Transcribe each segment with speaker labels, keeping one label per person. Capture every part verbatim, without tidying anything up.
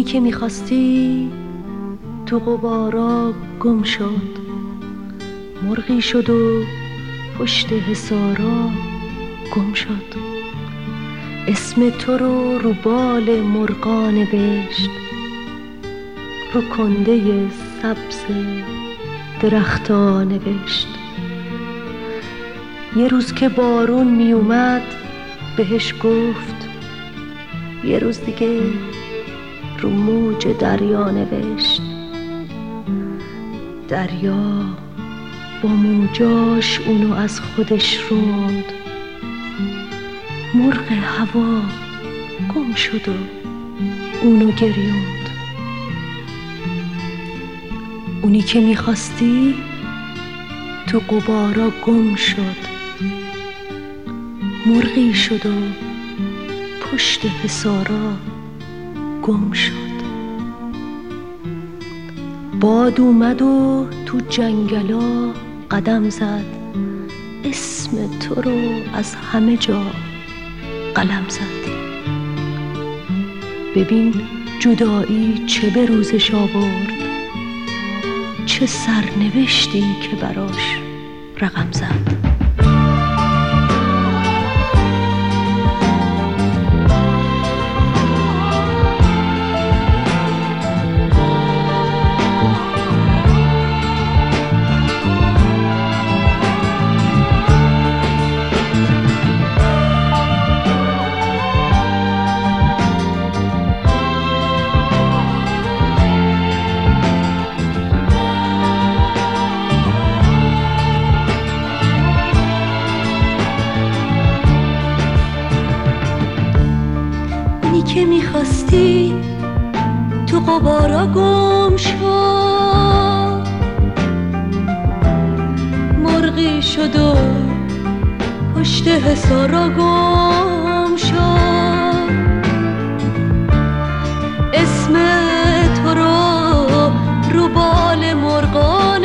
Speaker 1: که میخواستی تو غبارا گم شد، مرغی شد و پشت حصارا گم شد. اسم تو رو رو بال مرغا نوشت، رو کنده سبز درختا نوشت. یه روز که بارون می اومد بهش گفت، یه روز دیگه رو موج دریا نوشت. دریا با موجاش اونو از خودش روند، مرغ هوا گم شد و اونو گریوند. اونی که میخواستی تو غبارا گم شد، مرغی شد و پشت حصارا گم شد. باد اومد و تو جنگلا قدم زد، اسم تو رو از همه جا قلم زد. ببین جدایی چه به روزش آورد، چه سرنوشتی که براش رقم زد. که میخواستی تو غبارا گم شد، مرغی شد و پشت حصارا گم شد. اسم تو رو رو بال مرغا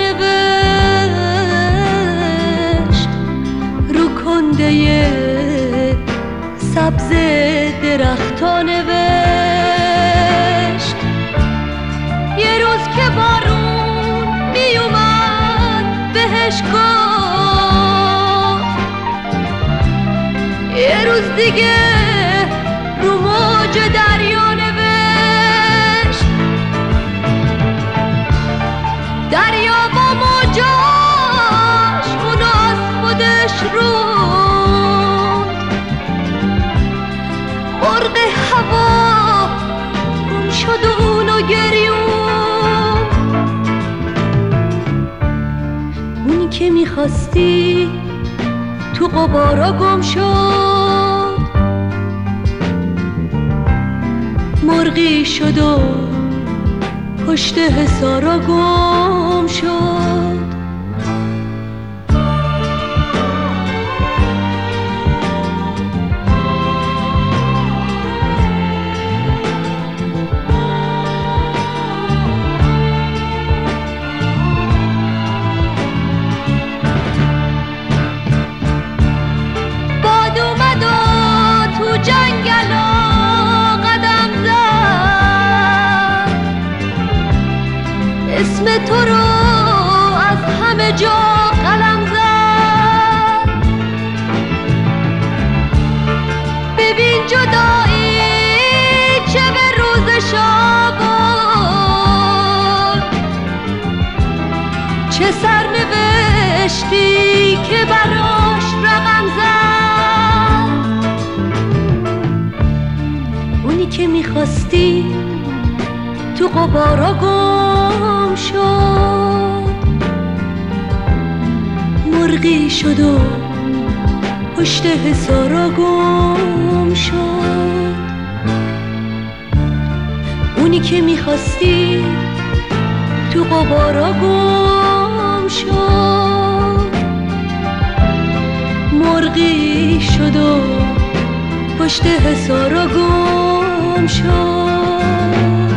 Speaker 1: نوشت، رو کنده سبز درختا نوشت. یه روز که بارون می اومد بهش گفت، یه روز دیگه رو موج دریا نوشت. دریا با موجاش اونو از خودش روند، مرغ هوا گم شد و اونو گریون. اونی که میخواستی تو غبارا گم شد، مرغی شد و پشت حصارا گم شد. اسم تو رو از همه جا قلم زد. ببین جدایی چه به روزش آورد، چه سرنوشتی که براش رقم زد. اونی که میخواستی تو غبارا گم شد، مرغی شد و پشت حصارا گم شد. اونی که میخواستی تو غبارا گم شد، مرغی شد و پشت حصارا گم شد.